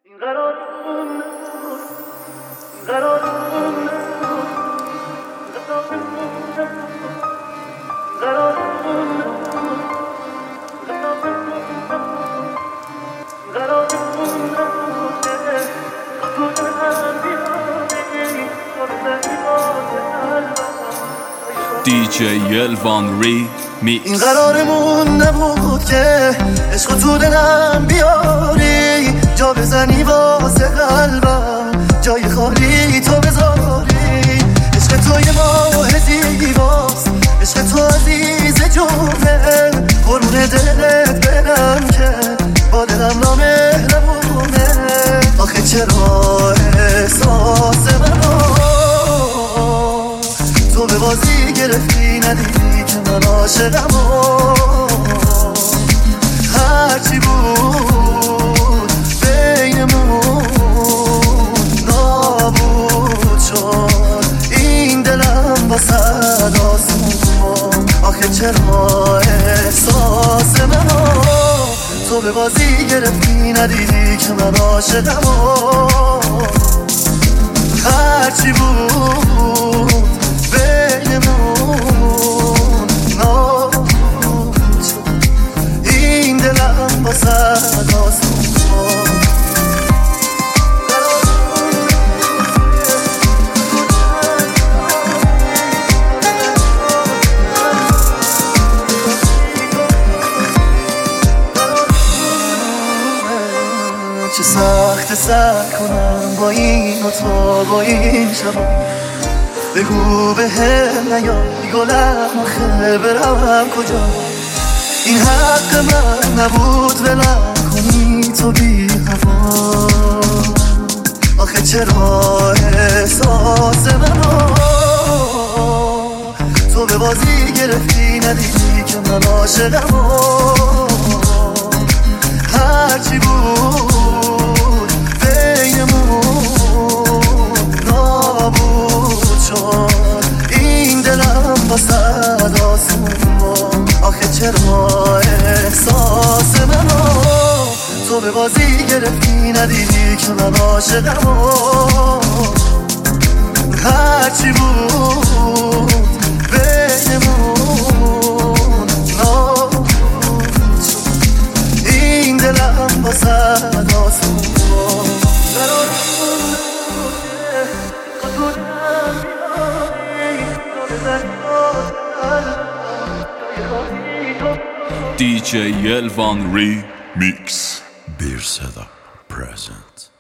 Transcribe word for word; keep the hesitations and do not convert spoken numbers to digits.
دی جی الوان ری میکس. این قرارمون نبود که عشق تو دلم بیاری، جا بزنی واسه قلبم، جای خالی تو بذاری. عشق تو یه ماه زیباست، عشق تو عزیز جونه، قربون دلت برم که با دلم نامهربونه. آخه چرا احساس منو تو به بازی گرفتی، ندیدی که من عاشقم و هرچی بود بینمون نابود شد این دلم با صد آسمون. آخه چرا احساس منو تو به بازی گرفتی، ندیدی که من عاشقم و هرچی بود بینمون نابود شد این دلم با صد آسمون. چه سخت سر کنم با این و تو با این شبا، بگو به هم نیایی گلم آخه برم کجا. این حق من نبود ولم کنی تو بی هوا. آخه چرا احساس منو تو به بازی گرفتی، ندیدی که من عاشقم و هرچی بود بینمون نابود شد این دلم با صد آسمون. آخه چرا احساس منو تو به بازی گرفتی، ندیدی که من عاشقم و هرچی بود بینمون نابود شد این دلم با صد آسمون. دی جی الوان ری میکس. Bir Seda present.